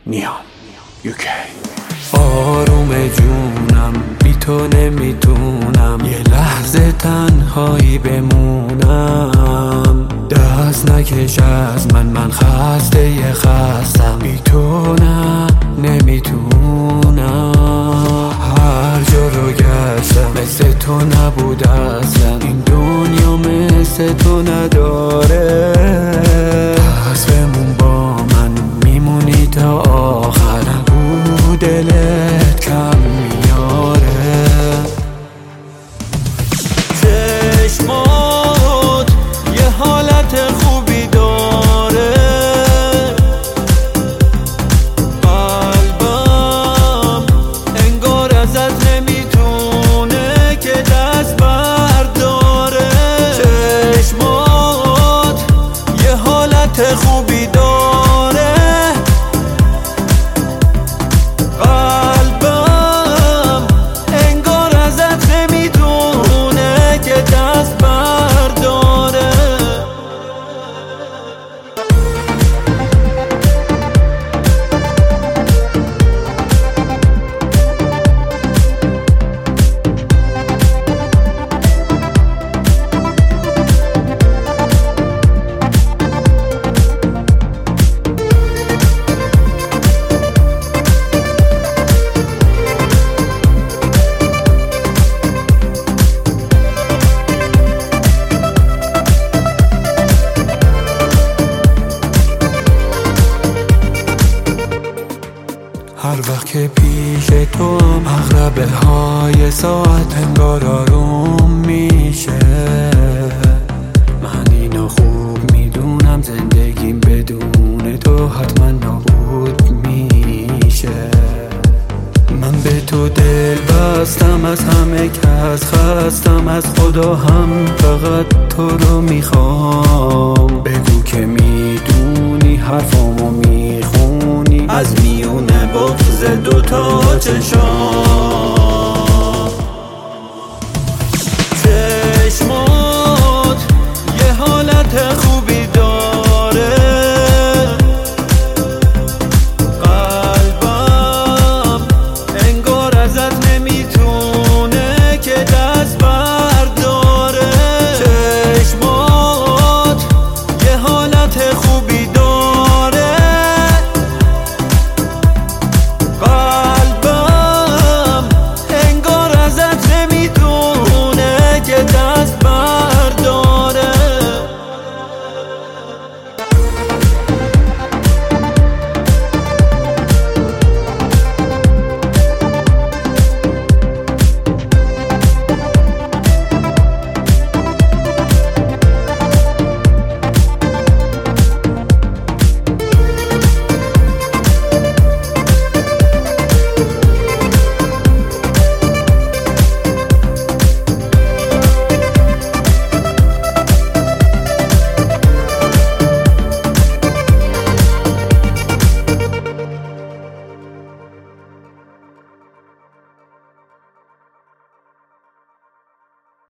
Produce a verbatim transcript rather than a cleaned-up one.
نیام یوکی. آروم جونم بی تو نمیتونم یه لحظه تنهایی بمونم. دست نکش از من، من خسته یه خستم. بی تو نه نمیتونم. هر جا رو گشتم مثل تو نبود اصلا. این دنیا مثل تو نداره. پس بمون با من، میمونی تا آخر. نگو دلت کم میاره. چشمات یه حالت خوبی داره. قلبم انگار ازت نمیتونه که دست برداره. چشمات یه حالت خوبی داره. هر وقت که پیش تو هم عقربه های ساعت انگار آروم میشه. من اینو خوب میدونم، زندگیم بدون تو حتما نابود میشه. من به تو دل بستم، از همه کس خستم. از خدا هم فقط تو رو میخوام. بگو که میدونی حرفامو میخونی. از میونه بغض دوتا چشام